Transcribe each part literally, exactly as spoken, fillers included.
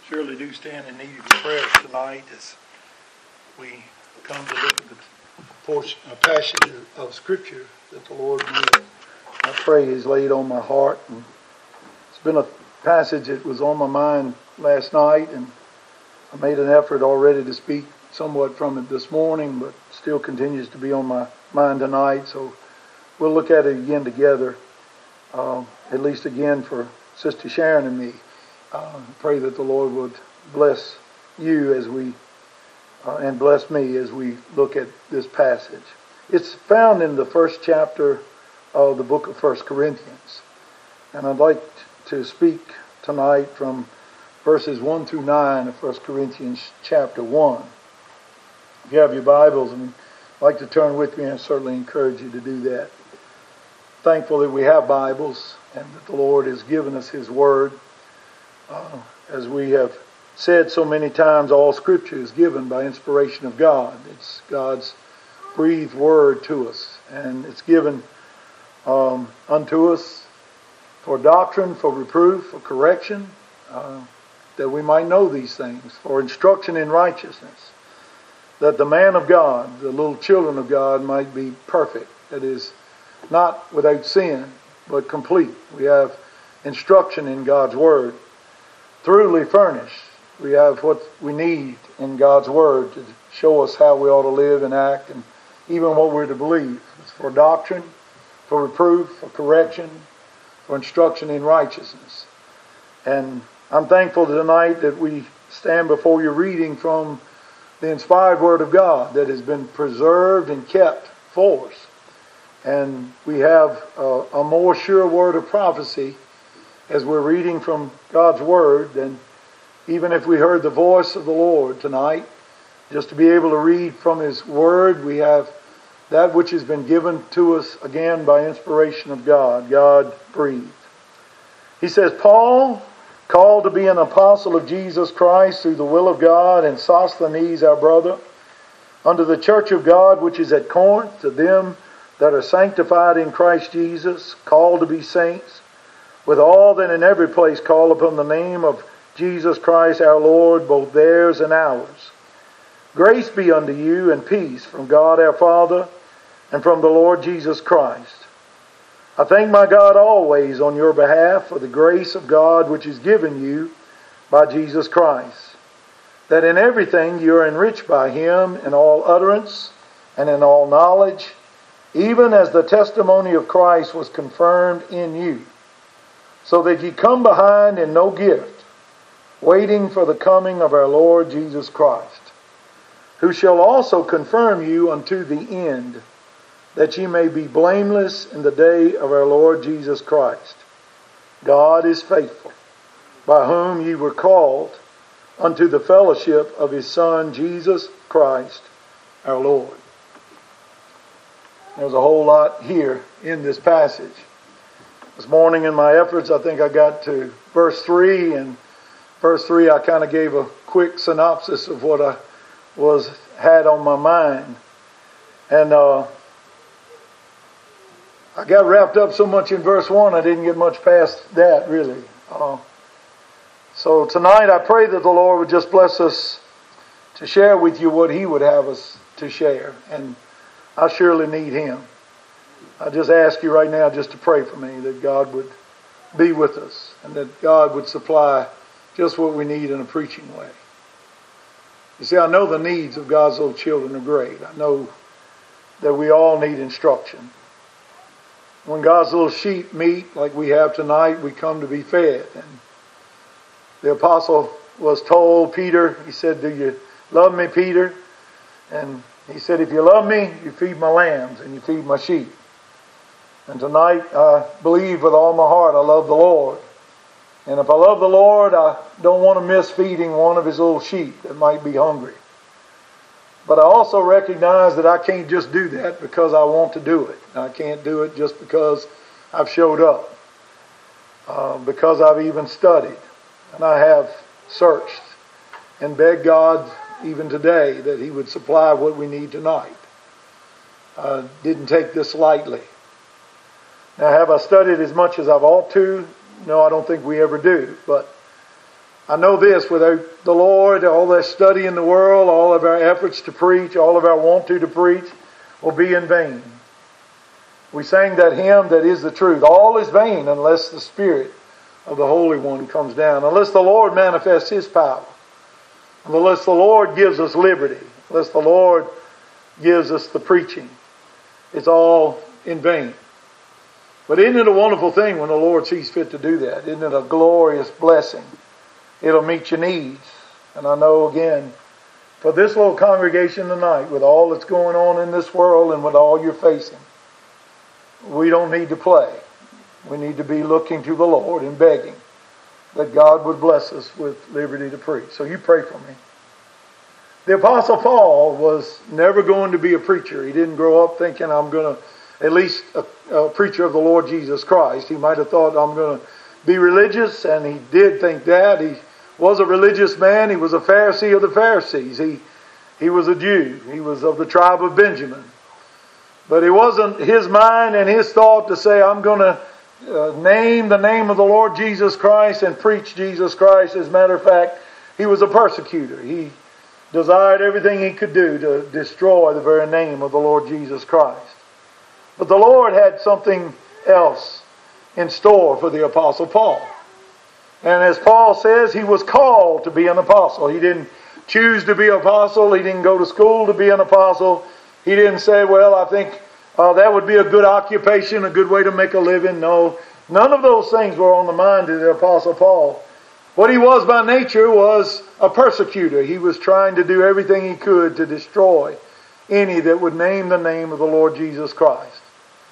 surely do stand in need of your prayers tonight as we come to look at the portion, a passage of Scripture that the Lord may, I pray, is laid on my heart. And it's been a passage that was on my mind last night, and I made an effort already to speak somewhat from it this morning, but still continues to be on my mind tonight. So we'll look at it again together, uh, at least again for Sister Sharon and me. Uh, pray that the Lord would bless you as we uh, and bless me as we look at this passage. It's found in the first chapter of the book of First Corinthians, and I'd like to speak tonight from verses one through nine of First Corinthians chapter one. If you have your Bibles and would like to turn with me, I certainly encourage you to do that. Thankful that we have Bibles and that the Lord has given us His Word. Uh, as we have said so many times, all Scripture is given by inspiration of God. It's God's breathed Word to us, and it's given um, unto us for doctrine, for reproof, for correction, uh, that we might know these things, for instruction in righteousness, that the man of God, the little children of God, might be perfect, that is, not without sin, but complete. We have instruction in God's Word. Truly furnished. We have what we need in God's Word to show us how we ought to live and act, and even what we're to believe. It's for doctrine, for reproof, for correction, for instruction in righteousness. And I'm thankful tonight that we stand before you reading from the inspired Word of God that has been preserved and kept for us. And we have a, a more sure word of prophecy as we're reading from God's Word than even if we heard the voice of the Lord tonight. Just to be able to read from His Word, we have that which has been given to us again by inspiration of God. God breathed. He says, Paul, called to be an apostle of Jesus Christ through the will of God, and Sosthenes our brother, unto the church of God which is at Corinth, to them that are sanctified in Christ Jesus, called to be saints, with all that in every place call upon the name of Jesus Christ our Lord, both theirs and ours. Grace be unto you and peace from God our Father and from the Lord Jesus Christ. I thank my God always on your behalf for the grace of God which is given you by Jesus Christ, that in everything you are enriched by Him in all utterance and in all knowledge, even as the testimony of Christ was confirmed in you, so that ye come behind in no gift, waiting for the coming of our Lord Jesus Christ, who shall also confirm you unto the end, that ye may be blameless in the day of our Lord Jesus Christ. God is faithful, by whom ye were called unto the fellowship of His Son, Jesus Christ, our Lord. There's a whole lot here in this passage. This morning in my efforts, I think I got to verse three, and verse three I kind of gave a quick synopsis of what I was had on my mind. And uh, I got wrapped up so much in verse one, I didn't get much past that, really. Uh, so tonight I pray that the Lord would just bless us to share with you what He would have us to share. And I surely need Him. I just ask you right now just to pray for me, that God would be with us and that God would supply just what we need in a preaching way. You see, I know the needs of God's little children are great. I know that we all need instruction. When God's little sheep meet like we have tonight, we come to be fed. And the apostle was told, Peter, he said, do you love me, Peter? And he said, if you love me, you feed my lambs and you feed my sheep. And tonight, I believe with all my heart I love the Lord. And if I love the Lord, I don't want to miss feeding one of His little sheep that might be hungry. But I also recognize that I can't just do that because I want to do it. I can't do it just because I've showed up. Uh, because I've even studied. And I have searched and begged God even today that He would supply what we need tonight. I didn't take this lightly. Now, have I studied as much as I've ought to? No, I don't think we ever do. But I know this, without the Lord, all that study in the world, all of our efforts to preach, all of our want to to preach, will be in vain. We sang that hymn that is the truth. All is vain unless the Spirit of the Holy One comes down. Unless the Lord manifests His power. Unless the Lord gives us liberty. Unless the Lord gives us the preaching. It's all in vain. But isn't it a wonderful thing when the Lord sees fit to do that? Isn't it a glorious blessing? It'll meet your needs. And I know again, for this little congregation tonight, with all that's going on in this world and with all you're facing, we don't need to play. We need to be looking to the Lord and begging that God would bless us with liberty to preach. So you pray for me. The Apostle Paul was never going to be a preacher. He didn't grow up thinking, I'm going to, at least a, a preacher of the Lord Jesus Christ. He might have thought, I'm going to be religious, and he did think that. He was a religious man. He was a Pharisee of the Pharisees. He, he was a Jew. He was of the tribe of Benjamin. But it wasn't his mind and his thought to say, I'm going to uh, name the name of the Lord Jesus Christ and preach Jesus Christ. As a matter of fact, he was a persecutor. He desired everything he could do to destroy the very name of the Lord Jesus Christ. But the Lord had something else in store for the Apostle Paul. And as Paul says, he was called to be an apostle. He didn't choose to be an apostle. He didn't go to school to be an apostle. He didn't say, well, I think uh, that would be a good occupation, a good way to make a living. No, none of those things were on the mind of the Apostle Paul. What he was by nature was a persecutor. He was trying to do everything he could to destroy any that would name the name of the Lord Jesus Christ.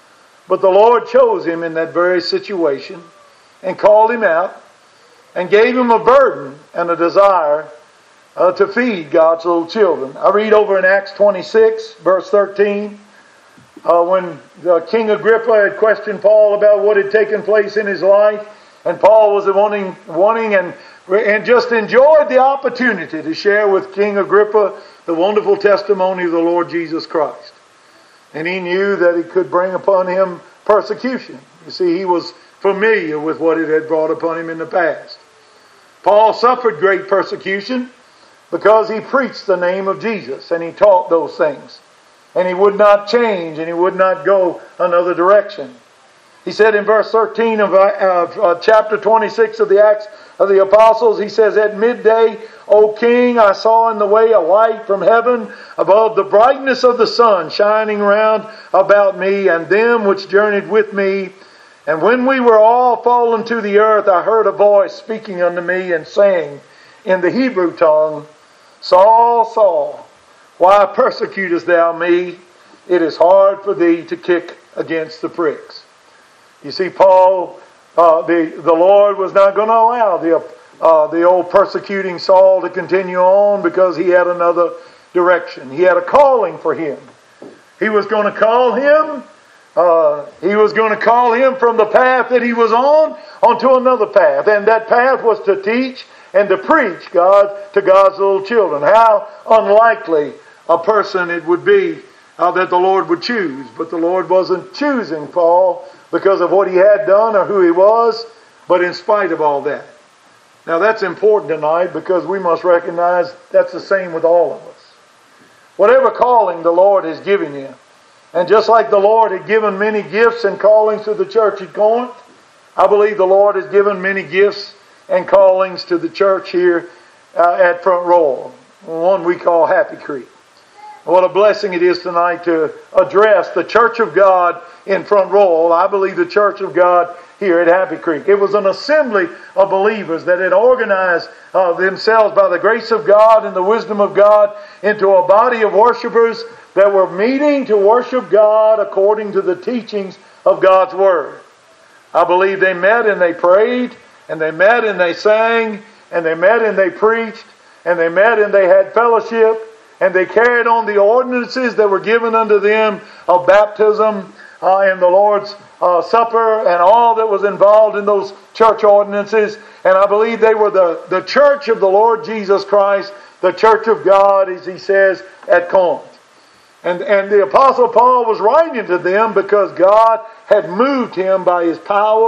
But the Lord chose him in that very situation and called him out and gave him a burden and a desire uh, to feed God's little children. I read over in Acts twenty-six, verse thirteen, uh, when the King Agrippa had questioned Paul about what had taken place in his life, and Paul was wanting, wanting and, and just enjoyed the opportunity to share with King Agrippa the wonderful testimony of the Lord Jesus Christ. And he knew that it could bring upon him persecution. You see, he was familiar with what it had brought upon him in the past. Paul suffered great persecution because he preached the name of Jesus and he taught those things. And he would not change and he would not go another direction. He said in verse thirteen of, uh, of uh, chapter twenty-six of the Acts of the Apostles, he says, At midday, O King, I saw in the way a light from heaven above the brightness of the sun shining round about me and them which journeyed with me. And when we were all fallen to the earth, I heard a voice speaking unto me and saying in the Hebrew tongue, Saul, Saul, why persecutest thou me? It is hard for thee to kick against the pricks. You see, Paul, uh, the, the Lord was not going to allow the, uh, the old persecuting Saul to continue on because he had another direction. He had a calling for him. He was going to call him Uh, he was going to call him from the path that he was on onto another path. And that path was to teach and to preach God to God's little children. How unlikely a person it would be uh, that the Lord would choose. But the Lord wasn't choosing Paul because of what he had done or who he was, but in spite of all that. Now that's important tonight because we must recognize that's the same with all of us. Whatever calling the Lord has given you, and just like the Lord had given many gifts and callings to the church at Corinth, I believe the Lord has given many gifts and callings to the church here uh, at Front Royal, one we call Happy Creek. What a blessing it is tonight to address the Church of God in Front Royal. I believe the Church of God here at Happy Creek. It was an assembly of believers that had organized uh, themselves by the grace of God and the wisdom of God into a body of worshipers that were meeting to worship God according to the teachings of God's Word. I believe they met and they prayed, and they met and they sang, and they met and they preached, and they met and they had fellowship, and they carried on the ordinances that were given unto them of baptism uh, and the Lord's uh, Supper and all that was involved in those church ordinances. And I believe they were the, the church of the Lord Jesus Christ, the church of God, as he says at Corinth. And, and the Apostle Paul was writing to them because God had moved him by his power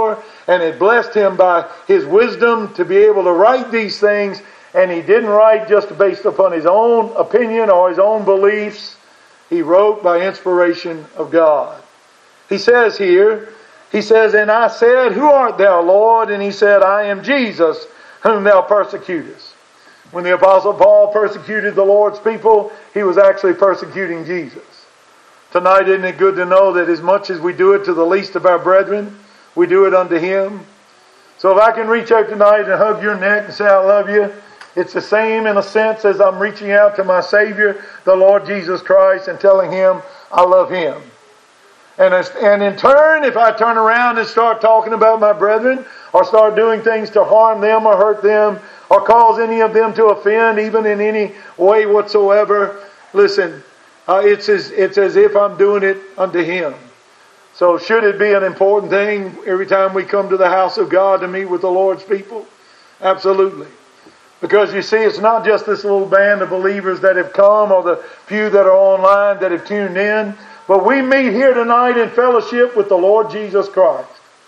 and had blessed him by his wisdom to be able to write these things. And he didn't write just based upon his own opinion or his own beliefs. He wrote by inspiration of God. He says here, he says, "And I said, Who art thou, Lord? And he said, I am Jesus, whom thou persecutest." When the Apostle Paul persecuted the Lord's people, he was actually persecuting Jesus. Tonight, isn't it good to know that as much as we do it to the least of our brethren, we do it unto Him? So if I can reach out tonight and hug your neck and say, I love you, it's the same in a sense as I'm reaching out to my Savior, the Lord Jesus Christ, and telling Him I love Him. And, and in turn, if I turn around and start talking about my brethren, or start doing things to harm them or hurt them, or cause any of them to offend, even in any way whatsoever, listen, uh, it's, as, it's as if I'm doing it unto Him. So should it be an important thing every time we come to the house of God to meet with the Lord's people? Absolutely. Because you see, it's not just this little band of believers that have come or the few that are online that have tuned in, but we meet here tonight in fellowship with the Lord Jesus Christ.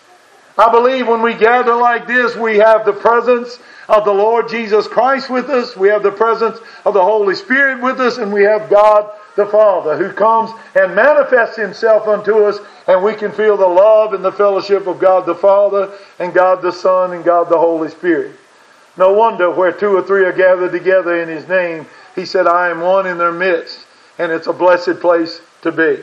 I believe when we gather like this, we have the presence of the Lord Jesus Christ with us, we have the presence of the Holy Spirit with us, and we have God the Father who comes and manifests Himself unto us, and we can feel the love and the fellowship of God the Father and God the Son and God the Holy Spirit. No wonder where two or three are gathered together in His name, He said, I am one in their midst, and it's a blessed place to be.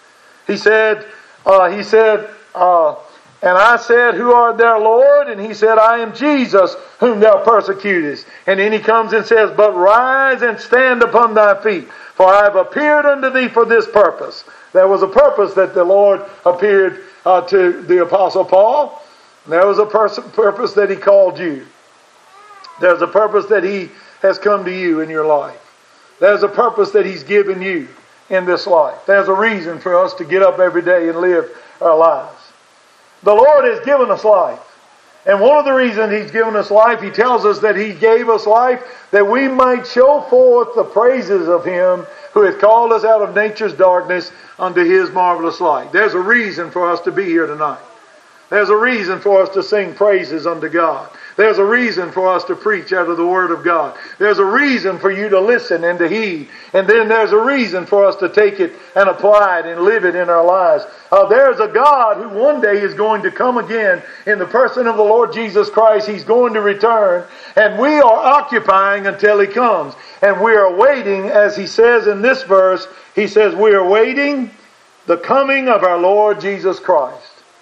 He said, uh, He said, uh, and I said, Who art thou, Lord? And He said, I am Jesus, whom thou persecutest. And then He comes and says, But rise and stand upon thy feet, for I have appeared unto thee for this purpose. There was a purpose that the Lord appeared uh, to the Apostle Paul. There was a pers- purpose that He called you. There's a purpose that He has come to you in your life. There's a purpose that He's given you in this life. There's a reason for us to get up every day and live our lives. The Lord has given us life. And one of the reasons He's given us life, He tells us that He gave us life that we might show forth the praises of Him who hath called us out of nature's darkness unto His marvelous light. There's a reason for us to be here tonight. There's a reason for us to sing praises unto God. There's a reason for us to preach out of the Word of God. There's a reason for you to listen and to heed. And then there's a reason for us to take it and apply it and live it in our lives. Uh, there's a God who one day is going to come again in the person of the Lord Jesus Christ. He's going to return. And we are occupying until He comes. And we are waiting, as He says in this verse, He says, we are waiting the coming of our Lord Jesus Christ.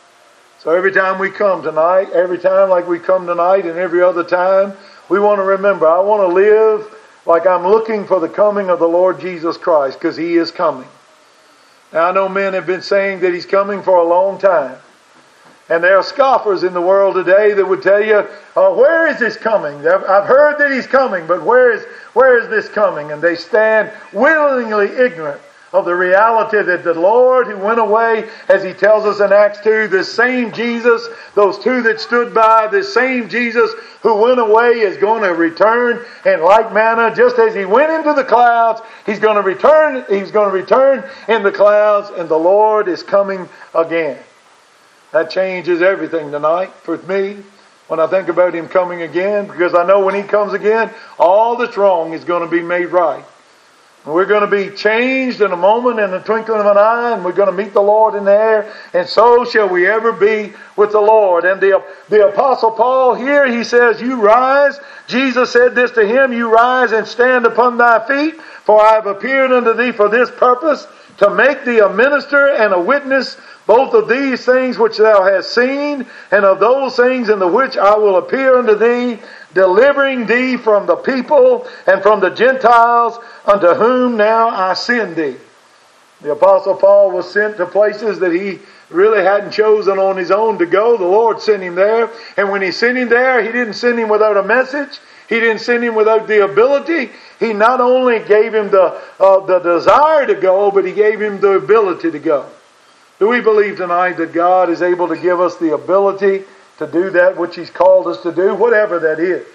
So every time we come tonight, every time like we come tonight and every other time, we want to remember, I want to live like I'm looking for the coming of the Lord Jesus Christ, because He is coming. Now I know men have been saying that He's coming for a long time. And there are scoffers in the world today that would tell you, uh, where is this coming? I've heard that He's coming, but where is, where is this coming? And they stand willingly ignorant of the reality that the Lord who went away, as He tells us in Acts two, this same Jesus, those two that stood by, this same Jesus who went away is going to return in like manner. Just as He went into the clouds, He's going to return, He's going to return in the clouds, and the Lord is coming again. That changes everything tonight for me when I think about Him coming again, because I know when He comes again, all that's wrong is going to be made right. We're going to be changed in a moment, in the twinkling of an eye, and we're going to meet the Lord in the air, and so shall we ever be with the Lord. And the, the Apostle Paul here, he says, you rise. Jesus said this to him, you rise and stand upon thy feet, for I have appeared unto thee for this purpose, to make thee a minister and a witness, both of these things which thou hast seen, and of those things in the which I will appear unto thee, delivering thee from the people and from the Gentiles, unto whom now I send thee. The Apostle Paul was sent to places that he really hadn't chosen on his own to go. The Lord sent him there. And when He sent him there, He didn't send him without a message. He didn't send him without the ability. He not only gave him the, uh, the desire to go, but He gave him the ability to go. Do we believe tonight that God is able to give us the ability to do that which He's called us to do, whatever that is?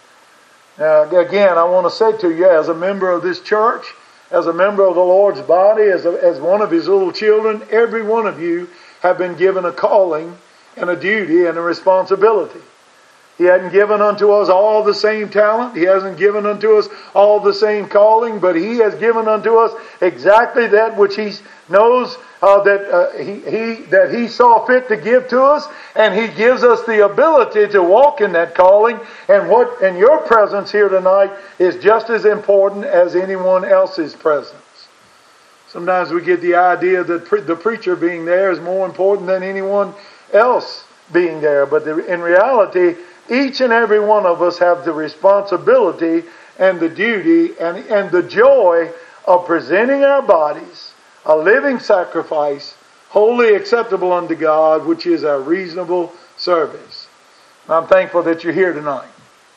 Now, again, I want to say to you, as a member of this church, as a member of the Lord's body, as, a, as one of His little children, every one of you have been given a calling and a duty and a responsibility. He hadn't given unto us all the same talent. He hasn't given unto us all the same calling, but He has given unto us exactly that which He knows uh, that uh, he, he that He saw fit to give to us, and He gives us the ability to walk in that calling. And what and your presence here tonight is just as important as anyone else's presence. Sometimes we get the idea that pre- the preacher being there is more important than anyone else being there, but the, in reality, each and every one of us have the responsibility and the duty and, and the joy of presenting our bodies a living sacrifice, wholly acceptable unto God, which is our reasonable service. And I'm thankful that you're here tonight.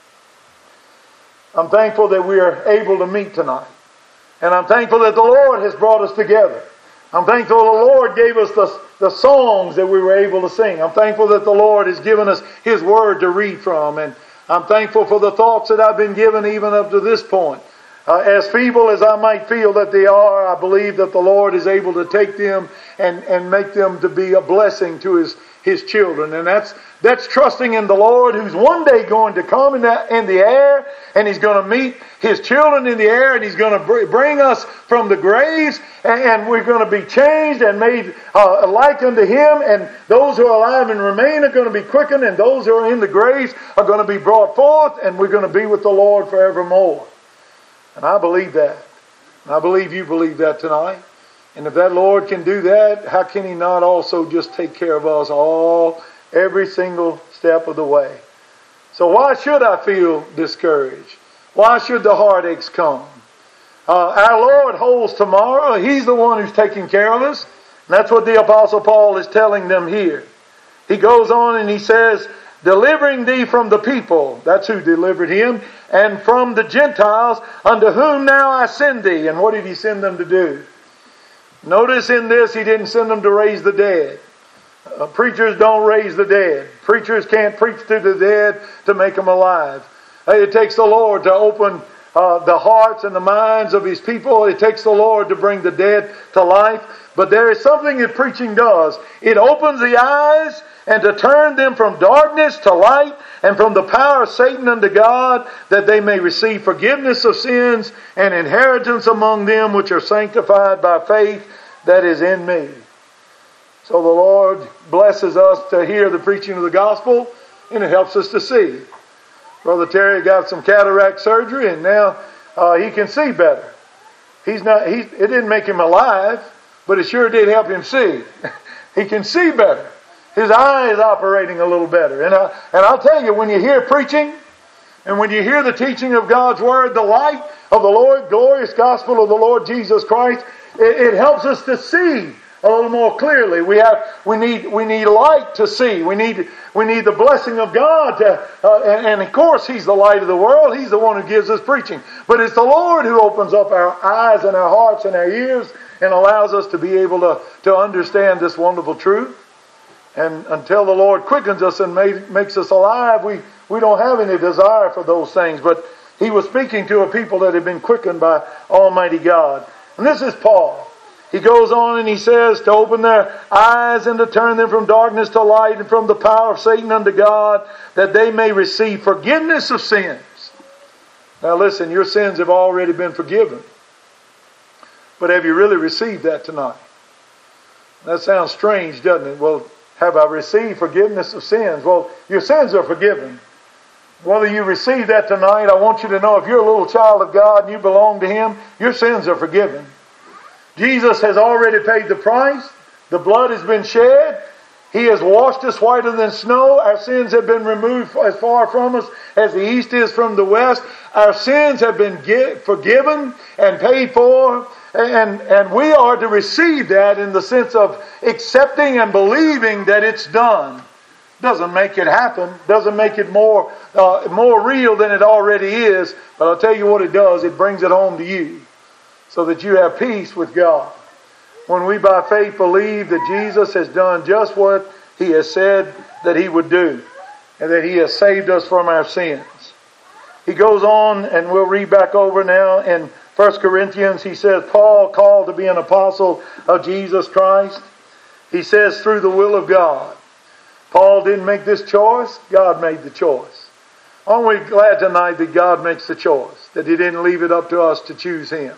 I'm thankful that we are able to meet tonight. And I'm thankful that the Lord has brought us together. I'm thankful the Lord gave us the, the songs that we were able to sing. I'm thankful that the Lord has given us His Word to read from. And I'm thankful for the thoughts that I've been given even up to this point. Uh, as feeble as I might feel that they are, I believe that the Lord is able to take them and, and make them to be a blessing to His, His children. And that's that's trusting in the Lord, who's one day going to come in the, in the air, and He's going to meet His children in the air, and He's going to br- bring us from the graves, and, and we're going to be changed and made uh, like unto Him, and those who are alive and remain are going to be quickened, and those who are in the graves are going to be brought forth, and we're going to be with the Lord forevermore. And I believe that. And I believe you believe that tonight. And if that Lord can do that, how can He not also just take care of us all, every single step of the way? So why should I feel discouraged? Why should the heartaches come? Uh, our Lord holds tomorrow. He's the one who's taking care of us. And that's what the Apostle Paul is telling them here. He goes on and he says, delivering thee from the people, that's who delivered him, and from the Gentiles, unto whom now I send thee. And what did He send them to do? Notice in this, He didn't send them to raise the dead. Uh, preachers don't raise the dead. Preachers can't preach to the dead to make them alive. Uh, it takes the Lord to open uh, the hearts and the minds of His people. It takes the Lord to bring the dead to life. But there is something that preaching does. It opens the eyes and to turn them from darkness to light and from the power of Satan unto God, that they may receive forgiveness of sins and inheritance among them which are sanctified by faith that is in me. So the Lord blesses us to hear the preaching of the gospel, and it helps us to see. Brother Terry got some cataract surgery, and now uh, he can see better. He's not. He, it didn't make him alive, but it sure did help him see. He can see better. His eye is operating a little better. And, I, and I'll tell you, when you hear preaching, and when you hear the teaching of God's Word, the light of the Lord, glorious gospel of the Lord Jesus Christ, it, it helps us to see a little more clearly. We have, we need, we need light to see. We need, we need the blessing of God to, uh, and, and of course He's the light of the world. He's the one who gives us preaching. But it's the Lord who opens up our eyes and our hearts and our ears and allows us to be able to, to understand this wonderful truth. And until the Lord quickens us and made, makes us alive, we, we don't have any desire for those things. But He was speaking to a people that had been quickened by Almighty God. And this is Paul. He goes on and he says to open their eyes and to turn them from darkness to light and from the power of Satan unto God, that they may receive forgiveness of sins. Now listen, your sins have already been forgiven. But have you really received that tonight? That sounds strange, doesn't it? Well, have I received forgiveness of sins? Well, your sins are forgiven. Whether you receive that tonight, I want you to know if you're a little child of God and you belong to Him, your sins are forgiven. Jesus has already paid the price. The blood has been shed. He has washed us whiter than snow. Our sins have been removed as far from us as the east is from the west. Our sins have been forgiven and paid for. And, and we are to receive that in the sense of accepting and believing that it's done. Doesn't make it happen. Doesn't make it more, uh, more real than it already is. But I'll tell you what it does. It brings it home to you so that you have peace with God. When we by faith believe that Jesus has done just what He has said that He would do, and that He has saved us from our sins. He goes on, and we'll read back over now in First Corinthians. He says, Paul, called to be an apostle of Jesus Christ. He says, through the will of God. Paul didn't make this choice. God made the choice. Aren't we glad tonight that God makes the choice, that He didn't leave it up to us to choose Him?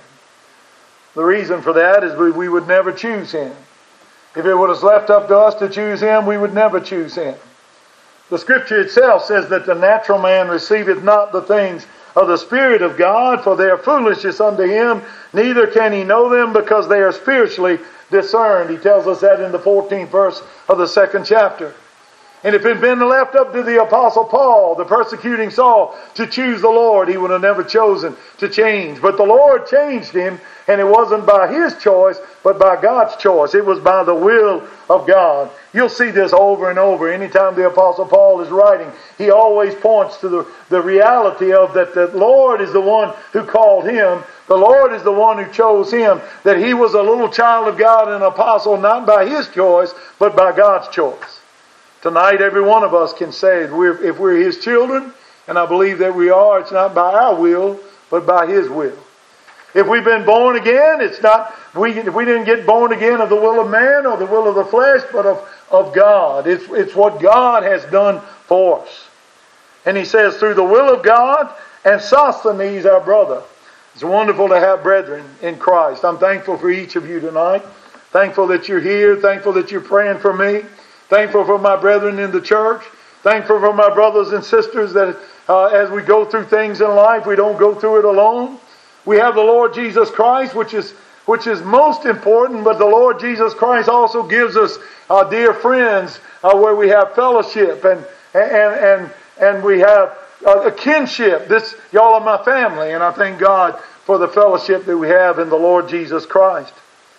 The reason for that is we, we would never choose Him. If it was left up to us to choose Him, we would never choose Him. The Scripture itself says that the natural man receiveth not the things of the Spirit of God, for they are foolishness unto him, neither can he know them because they are spiritually discerned. He tells us that in the fourteenth verse of the second chapter. And if it had been left up to the Apostle Paul, the persecuting Saul, to choose the Lord, he would have never chosen to change. But the Lord changed him, and it wasn't by his choice, but by God's choice. It was by the will of God. You'll see this over and over. Anytime the Apostle Paul is writing, he always points to the, the reality of that the Lord is the one who called him. The Lord is the one who chose him. That he was a little child of God and an apostle, not by his choice, but by God's choice. Tonight, every one of us can say, if we're, if we're His children, and I believe that we are, it's not by our will, but by His will. If we've been born again, it's not, we, we didn't get born again of the will of man or the will of the flesh, but of, of God. It's, it's what God has done for us. And he says, through the will of God, and Sosthenes, our brother. It's wonderful to have brethren in Christ. I'm thankful for each of you tonight. Thankful that you're here. Thankful that you're praying for me. Thankful for my brethren in the church. Thankful for my brothers and sisters that uh, as we go through things in life, we don't go through it alone. We have the Lord Jesus Christ, which is which is most important, but the Lord Jesus Christ also gives us uh, dear friends uh, where we have fellowship and and and and we have uh, a kinship. This y'all are my family, and I thank God for the fellowship that we have in the Lord Jesus Christ.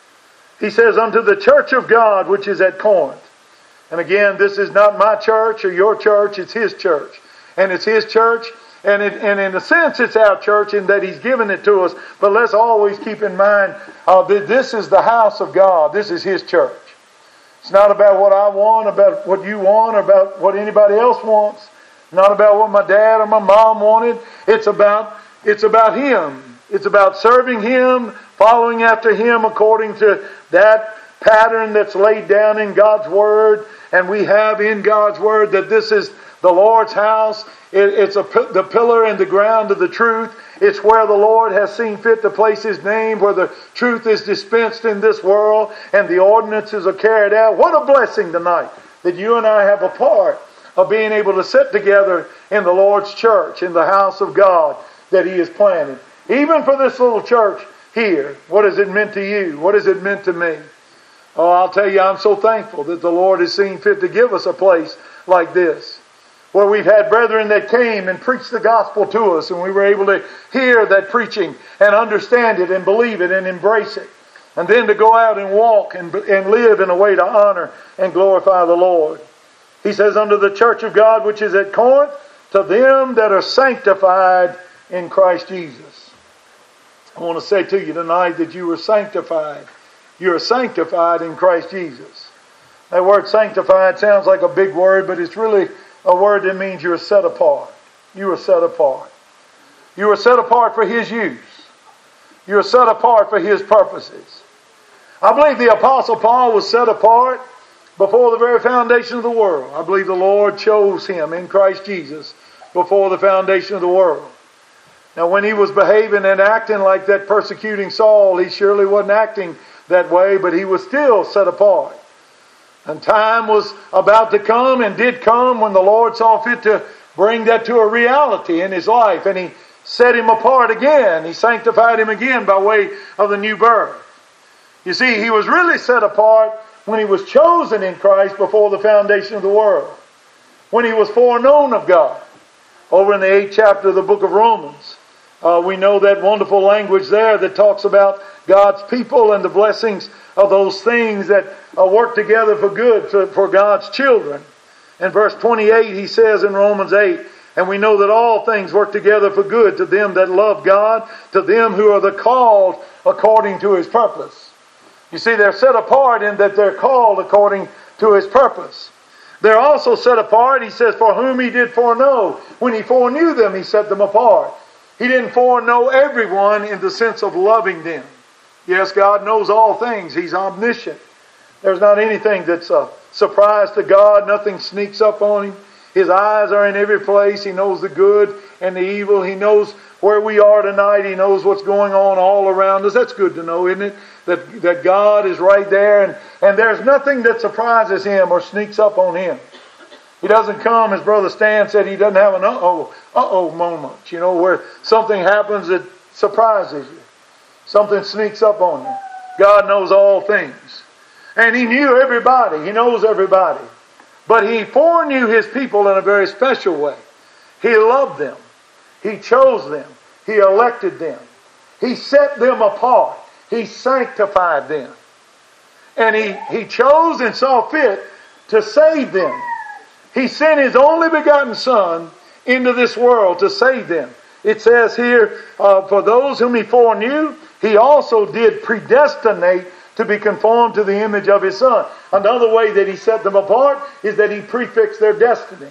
He says, unto the church of God which is at Corinth. And again, this is not my church or your church, it's His church. And it's His church, and, it, and in a sense it's our church in that He's given it to us. But let's always keep in mind uh, that this is the house of God. This is His church. It's not about what I want, about what you want, or about what anybody else wants. Not about what my dad or my mom wanted. It's about, it's about Him. It's about serving Him, following after Him according to that pattern that's laid down in God's Word. And we have in God's Word that this is the Lord's house. It, it's a, the pillar and the ground of the truth. It's where the Lord has seen fit to place His name, where the truth is dispensed in this world and the ordinances are carried out. What a blessing tonight that you and I have a part of being able to sit together in the Lord's church, in the house of God that He has planted. Even for this little church here, what has it meant to you? What has it meant to me? Oh, I'll tell you, I'm so thankful that the Lord has seen fit to give us a place like this, where we've had brethren that came and preached the gospel to us, and we were able to hear that preaching and understand it and believe it and embrace it. And then to go out and walk and, and live in a way to honor and glorify the Lord. He says, unto the church of God which is at Corinth, to them that are sanctified in Christ Jesus. I want to say to you tonight that you are sanctified. You are sanctified in Christ Jesus. That word sanctified sounds like a big word, but it's really a word that means you are set apart. You are set apart. You are set apart for His use. You are set apart for His purposes. I believe the Apostle Paul was set apart before the very foundation of the world. I believe the Lord chose him in Christ Jesus before the foundation of the world. Now, when he was behaving and acting like that persecuting Saul, he surely wasn't acting that way, but he was still set apart. And time was about to come and did come when the Lord saw fit to bring that to a reality in his life. And He set him apart again. He sanctified him again by way of the new birth. You see, he was really set apart when he was chosen in Christ before the foundation of the world. When he was foreknown of God. Over in the eighth chapter of the book of Romans, uh, we know that wonderful language there that talks about God's people and the blessings of those things that uh, work together for good for, for God's children. In verse twenty-eight, he says in Romans eight, and we know that all things work together for good to them that love God, to them who are the called according to His purpose. You see, they're set apart in that they're called according to His purpose. They're also set apart, he says, for whom He did foreknow. When He foreknew them, He set them apart. He didn't foreknow everyone in the sense of loving them. Yes, God knows all things. He's omniscient. There's not anything that's uh, surprise to God. Nothing sneaks up on Him. His eyes are in every place. He knows the good and the evil. He knows where we are tonight. He knows what's going on all around us. That's good to know, isn't it? That, that God is right there, and, and there's nothing that surprises Him or sneaks up on Him. He doesn't come, as Brother Stan said, He doesn't have an uh-oh, uh-oh moment, you know, where something happens that surprises you. Something sneaks up on you. God knows all things. And He knew everybody. He knows everybody. But He foreknew His people in a very special way. He loved them. He chose them. He elected them. He set them apart. He sanctified them. And He, he chose and saw fit to save them. He sent His only begotten Son into this world to save them. It says here, uh, for those whom He foreknew, He also did predestinate to be conformed to the image of His Son. Another way that He set them apart is that He prefixed their destiny.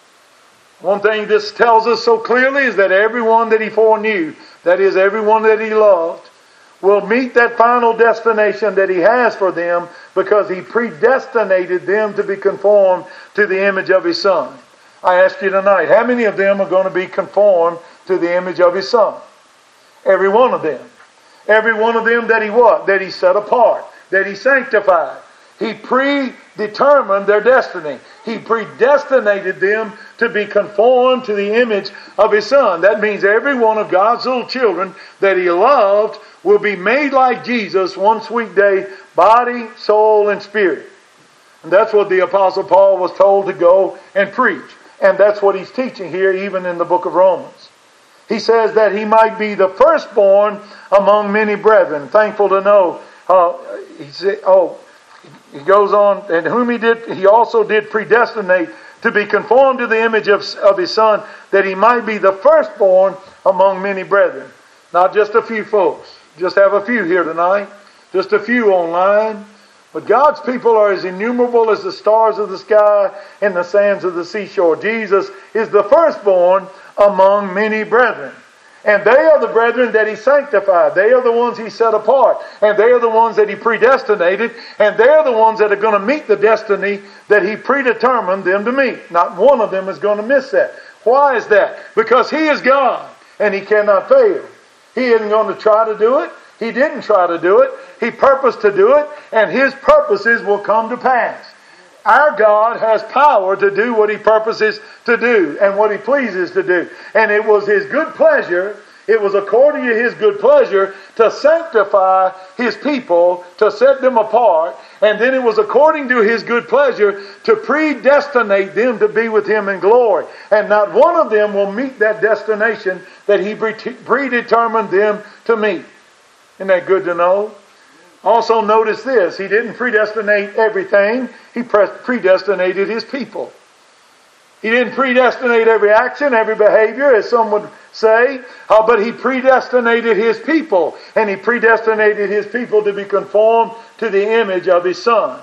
One thing this tells us so clearly is that everyone that He foreknew, that is, everyone that He loved, will meet that final destination that He has for them because He predestinated them to be conformed to the image of His Son. I ask you tonight, how many of them are going to be conformed to the image of His Son? Every one of them. Every one of them that He what? That He set apart. That He sanctified. He predetermined their destiny. He predestinated them to be conformed to the image of His Son. That means every one of God's little children that He loved will be made like Jesus one sweet day, body, soul, and spirit. And that's what the Apostle Paul was told to go and preach. And that's what he's teaching here, even in the book of Romans. He says that he might be the firstborn among many brethren. Thankful to know. Uh, he said, oh, he goes on, and whom he did, he also did predestinate to be conformed to the image of, of His Son, that He might be the firstborn among many brethren. Not just a few folks. Just have a few here tonight. Just a few online. But God's people are as innumerable as the stars of the sky and the sands of the seashore. Jesus is the firstborn among many brethren. And they are the brethren that He sanctified. They are the ones He set apart. And they are the ones that He predestinated. And they are the ones that are going to meet the destiny that He predetermined them to meet. Not one of them is going to miss that. Why is that? Because He is God and He cannot fail. He isn't going to try to do it. He didn't try to do it. He purposed to do it. And His purposes will come to pass. Our God has power to do what He purposes to do and what He pleases to do. And it was His good pleasure, it was according to His good pleasure to sanctify His people, to set them apart. And then it was according to His good pleasure to predestinate them to be with Him in glory. And not one of them will meet that destination that He predetermined them to meet. Isn't that good to know? Also notice this, He didn't predestinate everything. He predestinated His people. He didn't predestinate every action, every behavior, as some would say, uh, but He predestinated His people. And He predestinated His people to be conformed to the image of His Son.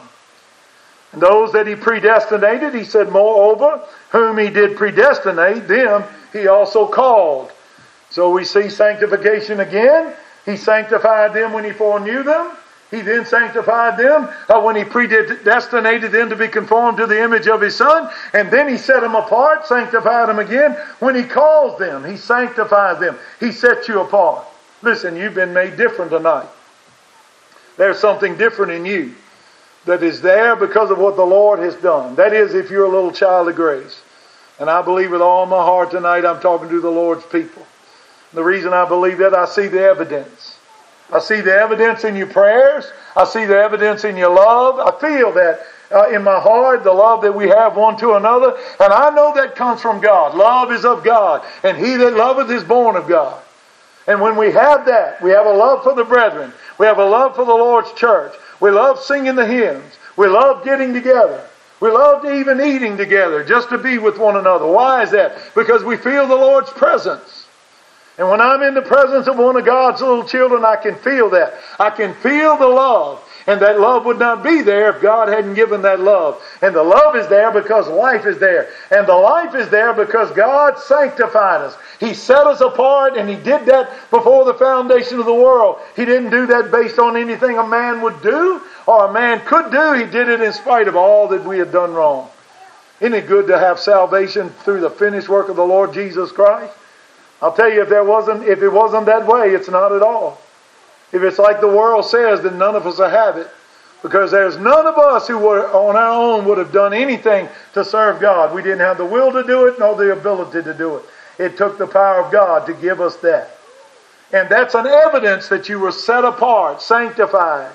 And those that He predestinated, He said, moreover, whom He did predestinate, them He also called. So we see sanctification again. He sanctified them when He foreknew them. He then sanctified them uh, when He predestinated them to be conformed to the image of His Son. And then He set them apart, sanctified them again. When He calls them, He sanctified them. He set you apart. Listen, you've been made different tonight. There's something different in you that is there because of what the Lord has done. That is, if you're a little child of grace. And I believe with all my heart tonight I'm talking to the Lord's people. The reason I believe that, I see the evidence. I see the evidence in your prayers. I see the evidence in your love. I feel that uh, in my heart, the love that we have one to another. And I know that comes from God. Love is of God. And he that loveth is born of God. And when we have that, we have a love for the brethren. We have a love for the Lord's church. We love singing the hymns. We love getting together. We love even eating together just to be with one another. Why is that? Because we feel the Lord's presence. And when I'm in the presence of one of God's little children, I can feel that. I can feel the love. And that love would not be there if God hadn't given that love. And the love is there because life is there. And the life is there because God sanctified us. He set us apart, and He did that before the foundation of the world. He didn't do that based on anything a man would do or a man could do, he did it in spite of all that we had done wrong. Isn't it good to have salvation through the finished work of the Lord Jesus Christ? I'll tell you, if there wasn't, if it wasn't that way, it's not at all. If it's like the world says, then none of us will have it. Because there's none of us who were on our own would have done anything to serve God. We didn't have the will to do it, nor the ability to do it. It took the power of God to give us that. And that's an evidence that you were set apart, sanctified.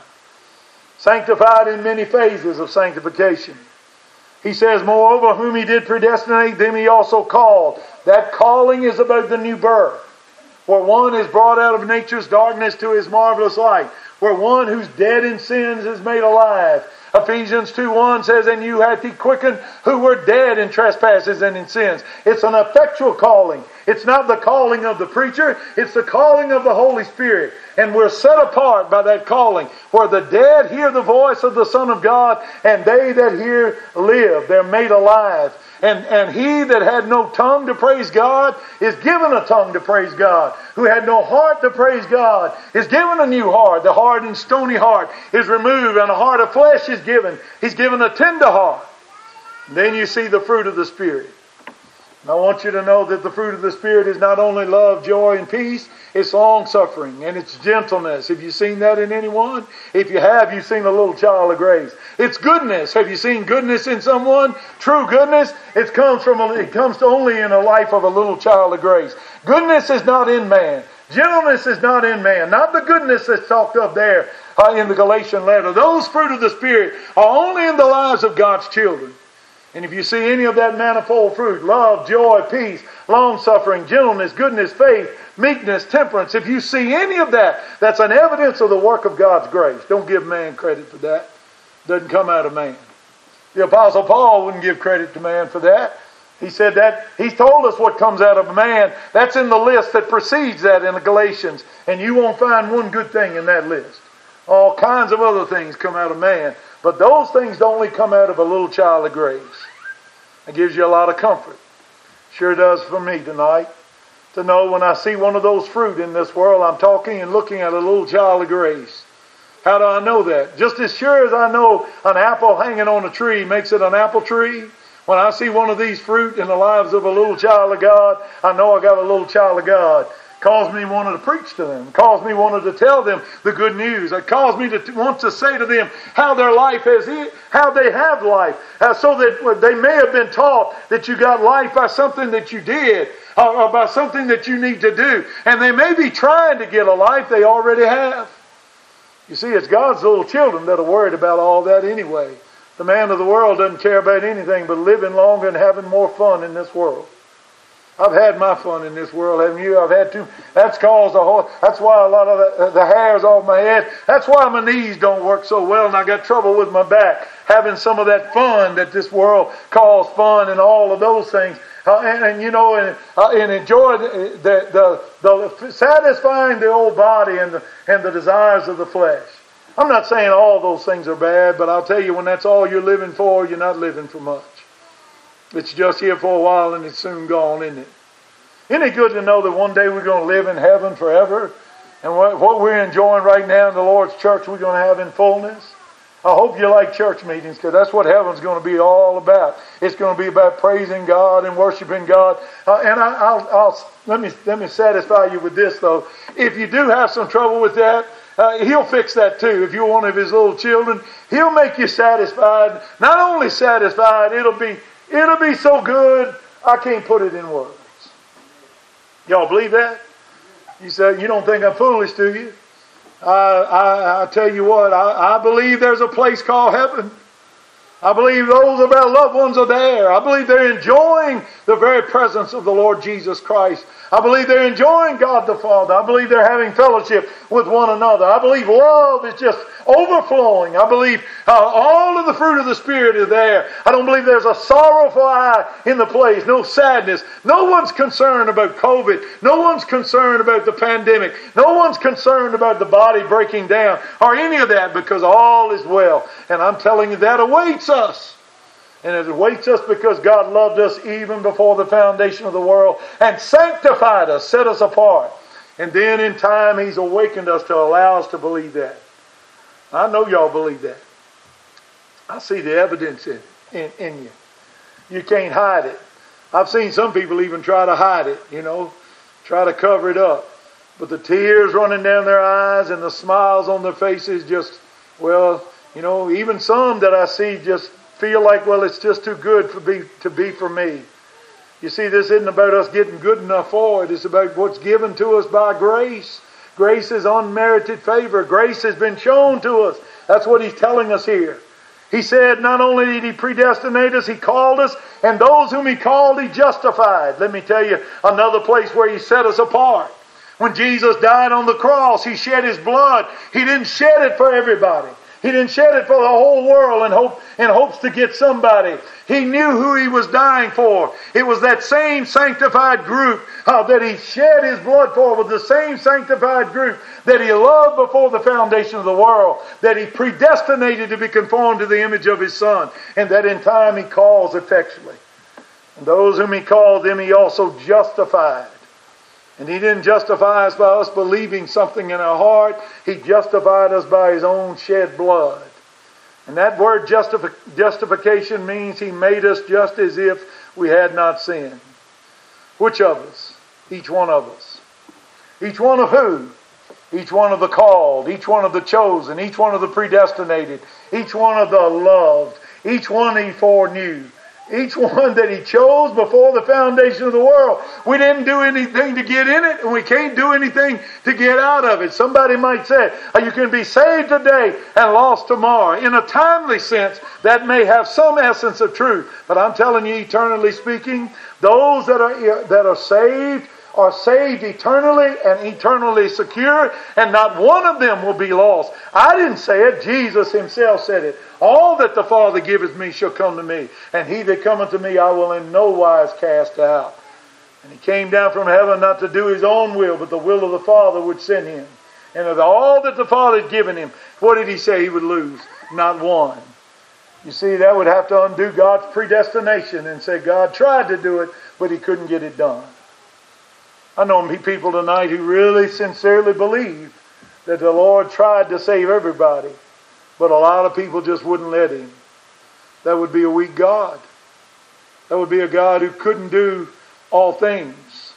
Sanctified in many phases of sanctification. He says, moreover, whom he did predestinate, them he also called. That calling is about the new birth. Where one is brought out of nature's darkness to his marvelous light. Where one who's dead in sins is made alive. Ephesians two one says, and you hath he quickened who were dead in trespasses and in sins. It's an effectual calling. It's not the calling of the preacher. It's the calling of the Holy Spirit. And we're set apart by that calling. Where the dead hear the voice of the Son of God, and they that hear live. They're made alive. And, and he that had no tongue to praise God is given a tongue to praise God. Who had no heart to praise God is given a new heart. The hard and stony heart is removed, and a heart of flesh is given. He's given a tender heart. And then you see the fruit of the Spirit. And I want you to know that the fruit of the Spirit is not only love, joy, and peace. It's long-suffering and it's gentleness. Have you seen that in anyone? If you have, you've seen a little child of grace. It's goodness. Have you seen goodness in someone? True goodness. It comes from a, it comes only in the life of a little child of grace. Goodness is not in man. Gentleness is not in man. Not the goodness that's talked of there uh, in the Galatian letter. Those fruit of the Spirit are only in the lives of God's children. And if you see any of that manifold fruit, love, joy, peace, long-suffering, gentleness, goodness, faith, meekness, temperance, if you see any of that, that's an evidence of the work of God's grace. Don't give man credit for that. It doesn't come out of man. The Apostle Paul wouldn't give credit to man for that. He said that, he's told us what comes out of man. That's in the list that precedes that in the Galatians. And you won't find one good thing in that list. All kinds of other things come out of man. But those things only come out of a little child of grace. It gives you a lot of comfort. Sure does for me tonight. To know when I see one of those fruit in this world, I'm talking and looking at a little child of grace. How do I know that? Just as sure as I know an apple hanging on a tree makes it an apple tree, when I see one of these fruit in the lives of a little child of God, I know I got a little child of God. Caused me wanting to preach to them. Caused me wanting to tell them the good news. It caused me to want to say to them how their life is, how they have life. Uh, so that they may have been taught that you got life by something that you did. Or, or by something that you need to do. And they may be trying to get a life they already have. You see, it's God's little children that are worried about all that anyway. The man of the world doesn't care about anything but living longer and having more fun in this world. I've had my fun in this world, haven't you? I've had to. That's caused a whole. That's why a lot of the, the hairs off my head. That's why my knees don't work so well, and I got trouble with my back. Having some of that fun that this world calls fun, and all of those things, uh, and, and you know, and, uh, and enjoy the, the the the satisfying the old body and the and the desires of the flesh. I'm not saying all those things are bad, but I'll tell you, when that's all you're living for, you're not living for much. It's just here for a while and it's soon gone, isn't it? Isn't it good to know that one day we're going to live in heaven forever? And what, what we're enjoying right now in the Lord's church, we're going to have in fullness? I hope you like church meetings, because that's what heaven's going to be all about. It's going to be about praising God and worshiping God. Uh, and I, I'll, I'll let me let me satisfy you with this, though. If you do have some trouble with that, uh, He'll fix that too. If you're one of His little children, He'll make you satisfied. Not only satisfied, it'll be it'll be so good I can't put it in words. Y'all believe that? You say, you don't think I'm foolish, do you? I, I, I tell you what, I, I believe there's a place called heaven. I believe those of our loved ones are there. I believe they're enjoying the very presence of the Lord Jesus Christ. I believe they're enjoying God the Father. I believe they're having fellowship with one another. I believe love is just overflowing. I believe uh, all of the fruit of the Spirit is there. I don't believe there's a sorrowful eye in the place. No sadness. No one's concerned about COVID. No one's concerned about the pandemic. No one's concerned about the body breaking down or any of that, because all is well. And I'm telling you, that awaits us. And it awaits us because God loved us even before the foundation of the world and sanctified us, set us apart. And then in time He's awakened us to allow us to believe that. I know y'all believe that. I see the evidence in, in, in you. You can't hide it. I've seen some people even try to hide it, you know, try to cover it up. But the tears running down their eyes and the smiles on their faces just, well, you know, even some that I see just feel like, well, it's just too good for be, to be for me. You see, this isn't about us getting good enough for it. It's about what's given to us by grace. Grace is unmerited favor. Grace has been shown to us. That's what he's telling us here. He said not only did he predestinate us, he called us, and those whom he called, he justified. Let me tell you another place where he set us apart. When Jesus died on the cross, he shed his blood. He didn't shed it for everybody. He didn't shed it for the whole world in, hope, in hopes to get somebody. He knew who he was dying for. It was that same sanctified group uh, that he shed his blood for, was the same sanctified group that he loved before the foundation of the world, that he predestinated to be conformed to the image of his Son, and that in time he calls effectually. And those whom he called, them he also justified. And he didn't justify us by us believing something in our heart. He justified us by his own shed blood. And that word justifi- justification means he made us just as if we had not sinned. Which of us? Each one of us. Each one of who? Each one of the called. Each one of the chosen. Each one of the predestinated. Each one of the loved. Each one he foreknew. Each one that he chose before the foundation of the world. We didn't do anything to get in it, and we can't do anything to get out of it. Somebody might say, oh, you can be saved today and lost tomorrow. In a timely sense, that may have some essence of truth. But I'm telling you, eternally speaking, those that are, that are saved are saved eternally and eternally secure, and not one of them will be lost. I didn't say it. Jesus himself said it. All that the Father giveth me shall come to me, and he that cometh to me I will in no wise cast out. And he came down from heaven not to do his own will, but the will of the Father would send him. And of all that the Father had given him, what did he say he would lose? Not one. You see, that would have to undo God's predestination and say God tried to do it, but he couldn't get it done. I know people tonight who really sincerely believe that the Lord tried to save everybody, but a lot of people just wouldn't let him. That would be a weak God. That would be a God who couldn't do all things.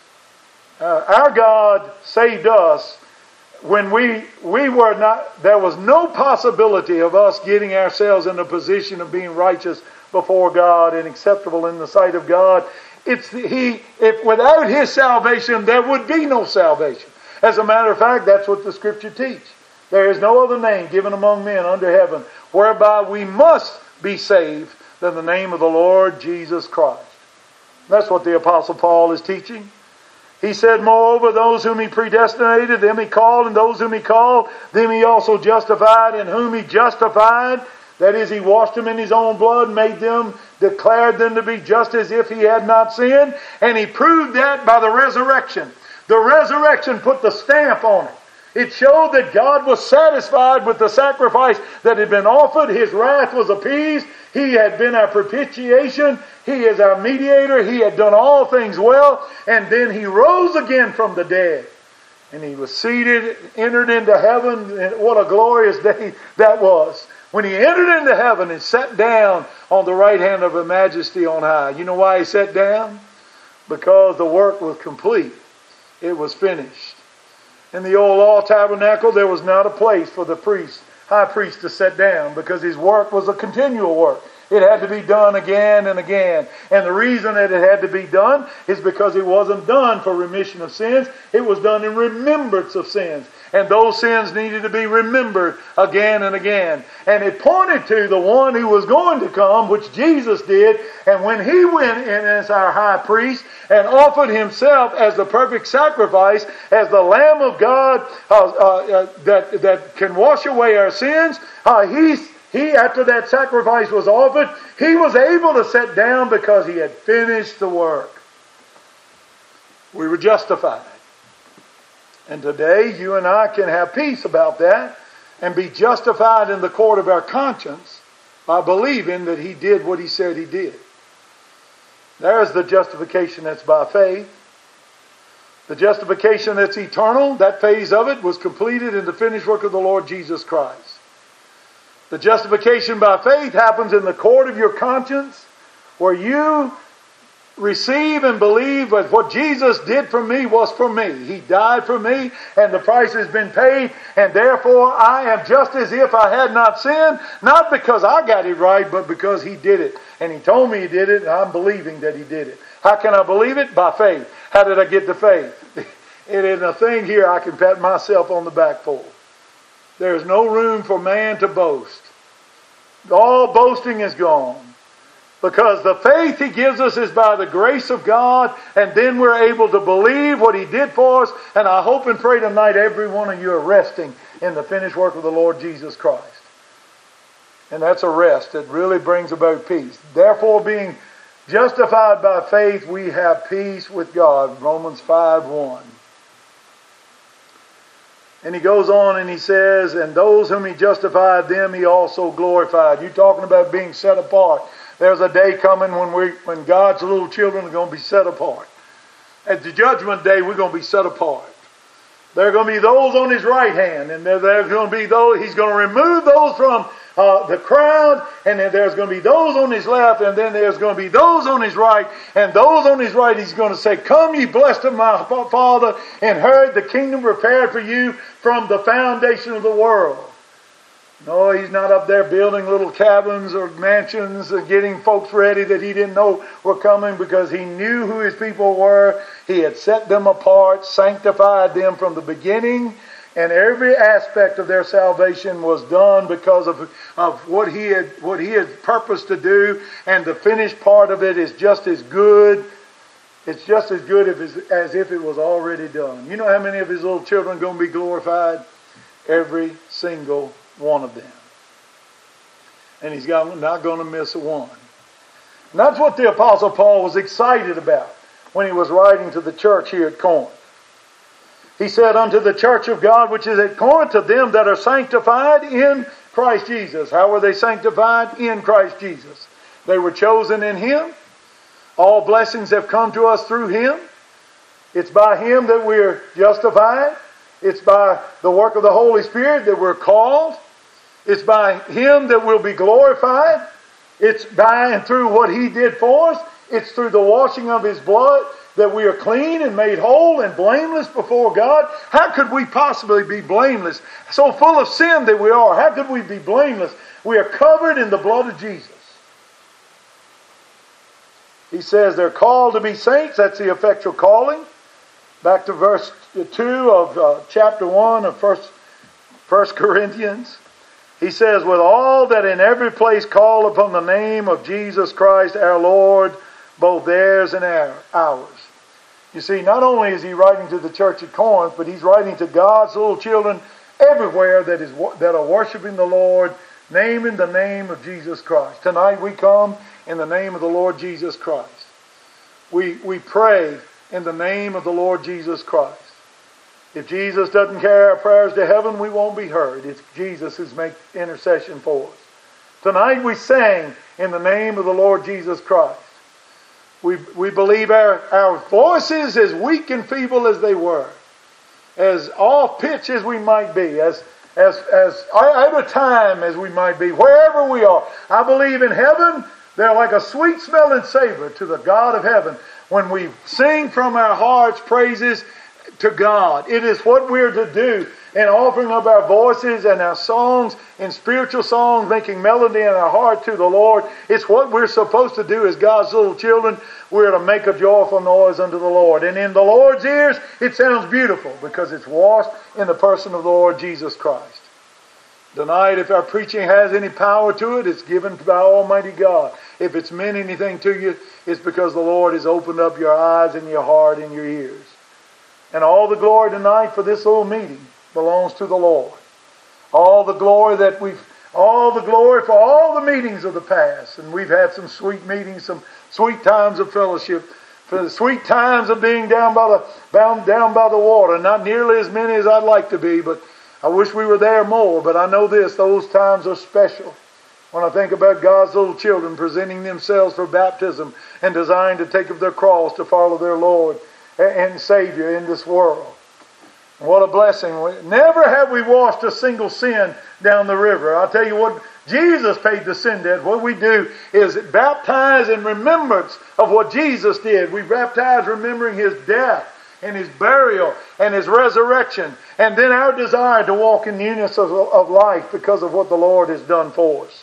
Uh, our God saved us when we we were not, there was no possibility of us getting ourselves in a position of being righteous before God and acceptable in the sight of God. It's the, he. If without his salvation, there would be no salvation. As a matter of fact, that's what the Scripture teaches. There is no other name given among men under heaven whereby we must be saved than the name of the Lord Jesus Christ. That's what the Apostle Paul is teaching. He said, moreover, those whom he predestinated, them he called, and those whom he called, them he also justified, and whom he justified, that is, he washed them in his own blood, made them, declared them to be just as if he had not sinned, and he proved that by the resurrection. The resurrection put the stamp on it. It showed that God was satisfied with the sacrifice that had been offered. His wrath was appeased. He had been our propitiation. He is our mediator. He had done all things well. And then he rose again from the dead. And he was seated, entered into heaven. And what a glorious day that was. When he entered into heaven and sat down on the right hand of the majesty on high. You know why he sat down? Because the work was complete. It was finished. In the old law tabernacle, there was not a place for the priest, high priest to sit down because his work was a continual work. It had to be done again and again. And the reason that it had to be done is because it wasn't done for remission of sins. It was done in remembrance of sins. And those sins needed to be remembered again and again. And it pointed to the one who was going to come, which Jesus did. And when he went in as our high priest and offered himself as the perfect sacrifice, as the Lamb of God uh, uh, uh, that, that can wash away our sins, uh, he, he, after that sacrifice was offered, he was able to sit down because he had finished the work. We were justified. And today, you and I can have peace about that and be justified in the court of our conscience by believing that he did what he said he did. There's the justification that's by faith. The justification that's eternal, that phase of it was completed in the finished work of the Lord Jesus Christ. The justification by faith happens in the court of your conscience, where you receive and believe that what Jesus did for me was for me. He died for me, and the price has been paid, and therefore I am just as if I had not sinned, not because I got it right, but because He did it. And He told me He did it, and I'm believing that He did it. How can I believe it? By faith. How did I get the faith? It isn't a thing here I can pat myself on the back for. There is no room for man to boast. All boasting is gone. Because the faith He gives us is by the grace of God, and then we're able to believe what He did for us. And I hope and pray tonight every one of you are resting in the finished work of the Lord Jesus Christ. And that's a rest that really brings about peace. Therefore, being justified by faith, we have peace with God. Romans five one. And he goes on and he says, and those whom He justified, them He also glorified. You're talking about being set apart. There's a day coming when we, when God's little children are going to be set apart. At the judgment day, we're going to be set apart. There are going to be those on His right hand, and there, there's going to be those, He's going to remove those from uh, the crowd, and then there's going to be those on His left, and then there's going to be those on His right, and those on His right, He's going to say, come ye blessed of my Father, and inherit the kingdom prepared for you from the foundation of the world. No, He's not up there building little cabins or mansions or getting folks ready that He didn't know were coming, because He knew who His people were. He had set them apart, sanctified them from the beginning, and every aspect of their salvation was done because of, of what He had what He had purposed to do, and the finished part of it is just as good. It's just as good if it's, as if it was already done. You know how many of His little children are going to be glorified? Every single one of them. And He's got, not going to miss a one. And that's what the Apostle Paul was excited about when he was writing to the church here at Corinth. He said, unto the church of God which is at Corinth, to them that are sanctified in Christ Jesus. How were they sanctified? In Christ Jesus. They were chosen in Him. All blessings have come to us through Him. It's by Him that we're justified. It's by the work of the Holy Spirit that we're called. It's by Him that we'll be glorified. It's by and through what He did for us. It's through the washing of His blood that we are clean and made whole and blameless before God. How could we possibly be blameless? So full of sin that we are. How could we be blameless? We are covered in the blood of Jesus. He says they're called to be saints. That's the effectual calling. Back to verse two of uh, chapter one of First, First Corinthians. He says, with all that in every place call upon the name of Jesus Christ our Lord, both theirs and our, ours. You see, not only is he writing to the church at Corinth, but he's writing to God's little children everywhere that is that are worshiping the Lord, naming the name of Jesus Christ. Tonight we come in the name of the Lord Jesus Christ. We, we pray in the name of the Lord Jesus Christ. If Jesus doesn't carry our prayers to heaven, we won't be heard. It's Jesus who's making intercession for us. Tonight we sing in the name of the Lord Jesus Christ. We, we believe our, our voices, as weak and feeble as they were, as off pitch as we might be, as, as, as out of time as we might be, wherever we are, I believe in heaven they're like a sweet smelling savor to the God of heaven when we sing from our hearts praises to God. It is what we're to do in offering up our voices and our songs, in spiritual songs, making melody in our heart to the Lord. It's what we're supposed to do as God's little children. We're to make a joyful noise unto the Lord. And in the Lord's ears, it sounds beautiful because it's washed in the person of the Lord Jesus Christ. Tonight, if our preaching has any power to it, it's given by Almighty God. If it's meant anything to you, it's because the Lord has opened up your eyes and your heart and your ears. And all the glory tonight for this little meeting belongs to the Lord. All the glory that we've, all the glory for all the meetings of the past. And we've had some sweet meetings, some sweet times of fellowship, for the sweet times of being down by the, bound down by the water. Not nearly as many as I'd like to be, but I wish we were there more. But I know this, those times are special. When I think about God's little children presenting themselves for baptism and designed to take up their cross to follow their Lord and Savior in this world. What a blessing. Never have we washed a single sin down the river. I'll tell you what, Jesus paid the sin debt. What we do is baptize in remembrance of what Jesus did. We baptize remembering His death and His burial and His resurrection. And then our desire to walk in newness of, of life because of what the Lord has done for us.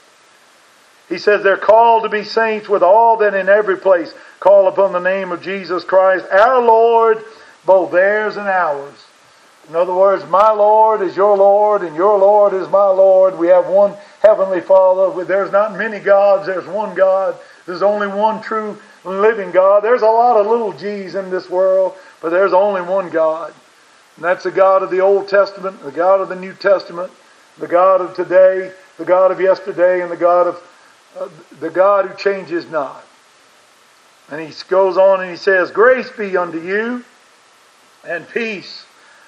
He says they're called to be saints with all that in every place call upon the name of Jesus Christ, our Lord, both theirs and ours. In other words, my Lord is your Lord, and your Lord is my Lord. We have one Heavenly Father. There's not many gods. There's one God. There's only one true living God. There's a lot of little G's in this world, but there's only one God. And that's the God of the Old Testament, the God of the New Testament, the God of today, the God of yesterday, and the God of uh, the God who changes not. And he goes on and he says, grace be unto you and peace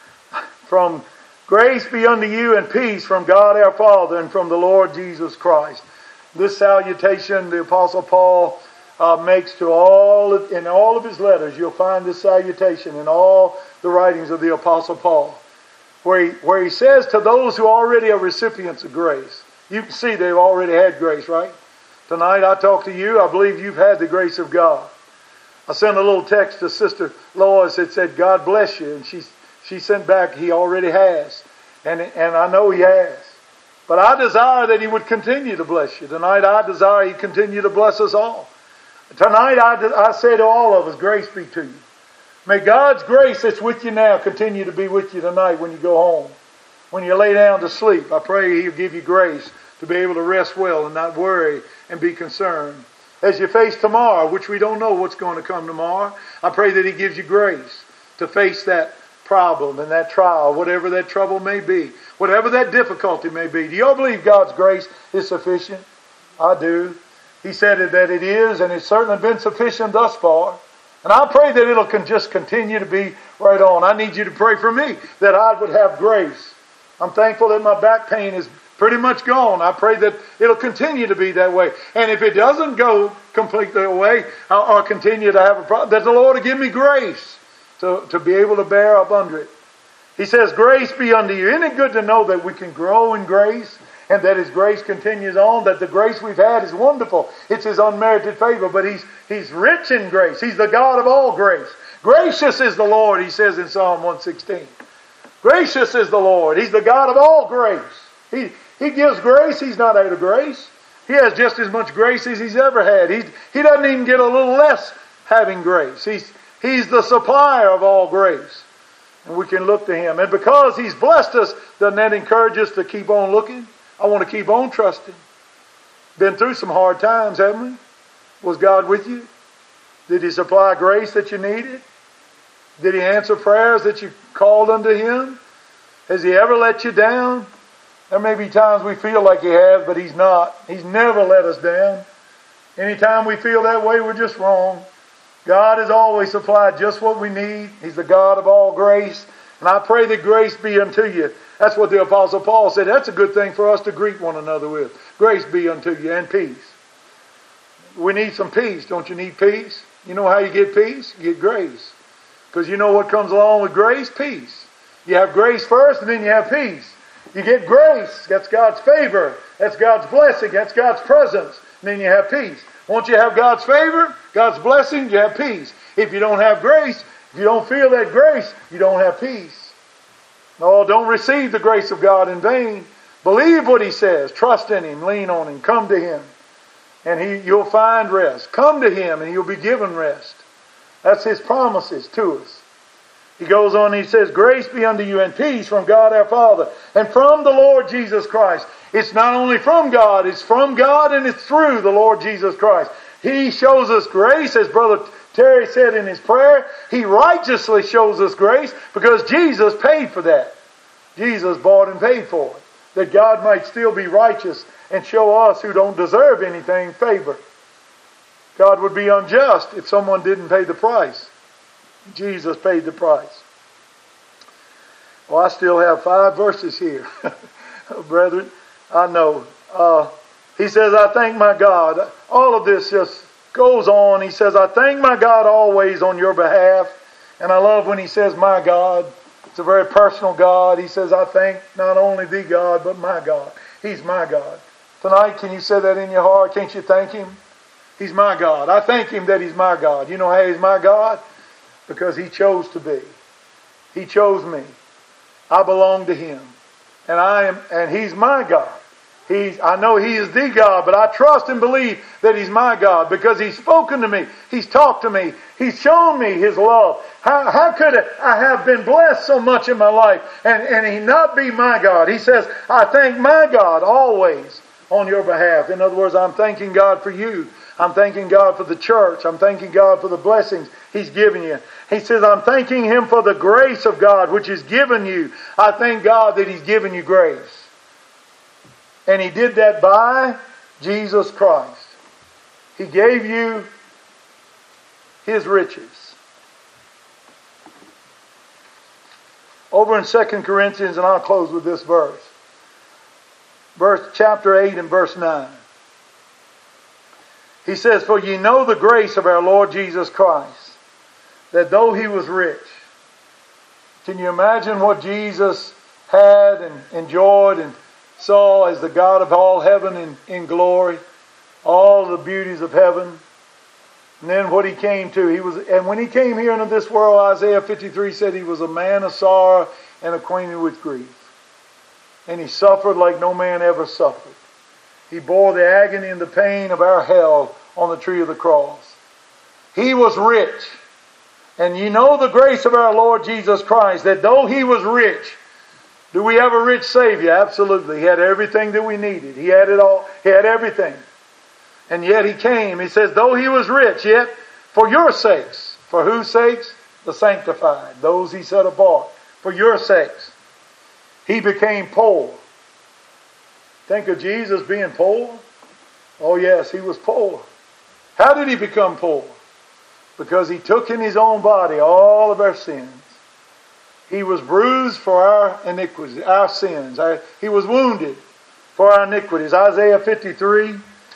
from grace be unto you and peace from God our Father and from the Lord Jesus Christ. This salutation the Apostle Paul uh, makes to all of, in all of his letters. You'll find this salutation in all the writings of the Apostle Paul, where he, where he says to those who already are recipients of grace. You can see they've already had grace, right? Tonight I talk to you. I believe you've had the grace of God. I sent a little text to Sister Lois that said, God bless you. And she, she sent back, He already has. And, and I know He has. But I desire that He would continue to bless you. Tonight I desire He continue to bless us all. Tonight I, I say to all of us, grace be to you. May God's grace that's with you now continue to be with you tonight when you go home. When you lay down to sleep, I pray He'll give you grace to be able to rest well and not worry and be concerned. As you face tomorrow, which we don't know what's going to come tomorrow, I pray that He gives you grace to face that problem and that trial, whatever that trouble may be, whatever that difficulty may be. Do you all believe God's grace is sufficient? I do. He said that it is, and it's certainly been sufficient thus far. And I pray that it'll can just continue to be right on. I need you to pray for me that I would have grace. I'm thankful that my back pain is pretty much gone. I pray that it'll continue to be that way. And if it doesn't go completely away, I'll, I'll continue to have a problem, that the Lord will give me grace to, to be able to bear up under it. He says, grace be unto you. Isn't it good to know that we can grow in grace and that His grace continues on, that the grace we've had is wonderful. It's His unmerited favor, but He's, he's rich in grace. He's the God of all grace. Gracious is the Lord, He says in Psalm one sixteen. Gracious is the Lord. He's the God of all grace. He, he gives grace. He's not out of grace. He has just as much grace as He's ever had. He, he doesn't even get a little less having grace. He's, he's the supplier of all grace. And we can look to Him. And because He's blessed us, doesn't that encourage us to keep on looking? I want to keep on trusting. Been through some hard times, haven't we? Was God with you? Did He supply grace that you needed? Did He answer prayers that you called unto Him? Has He ever let you down? There may be times we feel like He has, but He's not. He's never let us down. Anytime we feel that way, we're just wrong. God has always supplied just what we need. He's the God of all grace. And I pray that grace be unto you. That's what the Apostle Paul said. That's a good thing for us to greet one another with. Grace be unto you and peace. We need some peace. Don't you need peace? You know how you get peace? You get grace. Because you know what comes along with grace? Peace. You have grace first and then you have peace. You get grace. That's God's favor. That's God's blessing. That's God's presence. And then you have peace. Once you have God's favor, God's blessing, you have peace. If you don't have grace, if you don't feel that grace, you don't have peace. No, don't receive the grace of God in vain. Believe what He says. Trust in Him. Lean on Him. Come to Him. And he, you'll find rest. Come to Him and you'll be given rest. That's His promises to us. He goes on and He says, grace be unto you and peace from God our Father and from the Lord Jesus Christ. It's not only from God, it's from God and it's through the Lord Jesus Christ. He shows us grace, as Brother Terry said in his prayer. He righteously shows us grace because Jesus paid for that. Jesus bought and paid for it. That God might still be righteous and show us who don't deserve anything favor. God would be unjust if someone didn't pay the price. Jesus paid the price. Well, I still have five verses here. Brethren, I know. Uh, he says, I thank my God. All of this just goes on. He says, I thank my God always on your behalf. And I love when He says, my God. It's a very personal God. He says, I thank not only the God, but my God. He's my God. Tonight, can you say that in your heart? Can't you thank Him? He's my God. I thank Him that He's my God. You know how He's my God? Because He chose to be. He chose me. I belong to Him. And I am, and He's my God. He's, I know He is the God, but I trust and believe that He's my God because He's spoken to me. He's talked to me. He's shown me His love. How, how could I have been blessed so much in my life and, and He not be my God? He says, I thank my God always on your behalf. In other words, I'm thanking God for you. I'm thanking God for the church. I'm thanking God for the blessings He's given you. He says, I'm thanking Him for the grace of God which is given you. I thank God that He's given you grace. And He did that by Jesus Christ. He gave you His riches. Over in Second Corinthians, and I'll close with this verse. Verse chapter eight and verse nine. He says, for ye know the grace of our Lord Jesus Christ, that though He was rich. Can you imagine what Jesus had and enjoyed and saw as the God of all heaven in, in glory, all the beauties of heaven? And then what He came to, He was, and when He came here into this world, Isaiah fifty-three said He was a man of sorrow and acquainted with grief. And He suffered like no man ever suffered. He bore the agony and the pain of our hell on the tree of the cross. He was rich. And you know the grace of our Lord Jesus Christ, that though He was rich, do we have a rich Savior? Absolutely. He had everything that we needed. He had it all. He had everything. And yet He came. He says, though He was rich, yet for your sakes. For whose sakes? The sanctified. Those He set apart. For your sakes. He became poor. Think of Jesus being poor? Oh yes, He was poor. How did He become poor? Because He took in His own body all of our sins. He was bruised for our iniquities, our sins. Our, he was wounded for our iniquities. Isaiah fifty-three.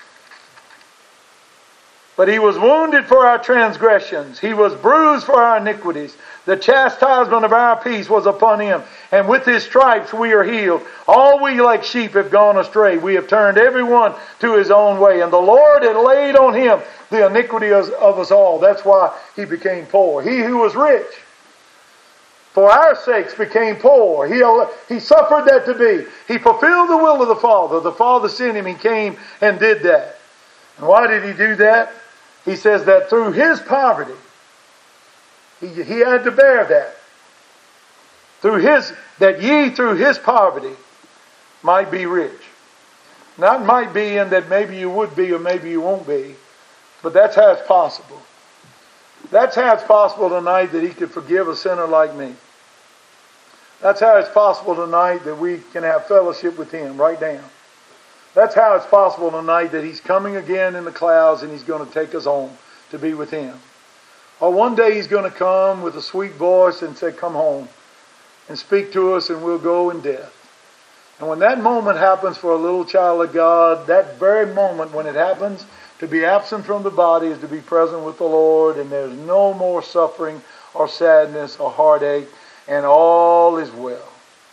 But He was wounded for our transgressions. He was bruised for our iniquities. The chastisement of our peace was upon Him. And with His stripes we are healed. All we like sheep have gone astray. We have turned everyone to his own way. And the Lord had laid on Him the iniquity of, of us all. That's why He became poor. He who was rich, for our sakes became poor. He, he suffered that to be. He fulfilled the will of the Father. The Father sent Him. He came and did that. And why did He do that? He says that through His poverty, He, he had to bear that. Through His, that ye through His poverty might be rich. Not might be in that maybe you would be or maybe you won't be. But that's how it's possible. That's how it's possible tonight that He could forgive a sinner like me. That's how it's possible tonight that we can have fellowship with Him right now. That's how it's possible tonight that He's coming again in the clouds and He's going to take us home to be with Him. Or one day He's going to come with a sweet voice and say, come home, and speak to us and we'll go in death. And when that moment happens for a little child of God, that very moment when it happens, to be absent from the body is to be present with the Lord, and there's no more suffering or sadness or heartache, and all is well.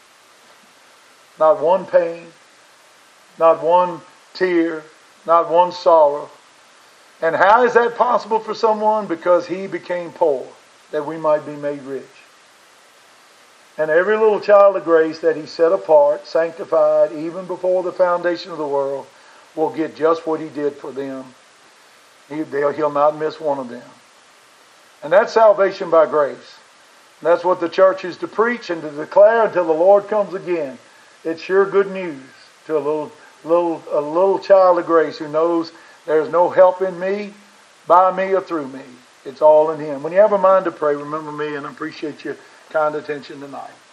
Not one pain, not one tear, not one sorrow. And how is that possible for someone? Because He became poor, that we might be made rich. And every little child of grace that He set apart, sanctified, even before the foundation of the world, will get just what He did for them. He, he'll not miss one of them. And that's salvation by grace. And that's what the church is to preach and to declare until the Lord comes again. It's sure good news to a little, little, a little child of grace who knows there's no help in me, by me, or through me. It's all in Him. When you have a mind to pray, remember me, and I appreciate your kind attention tonight.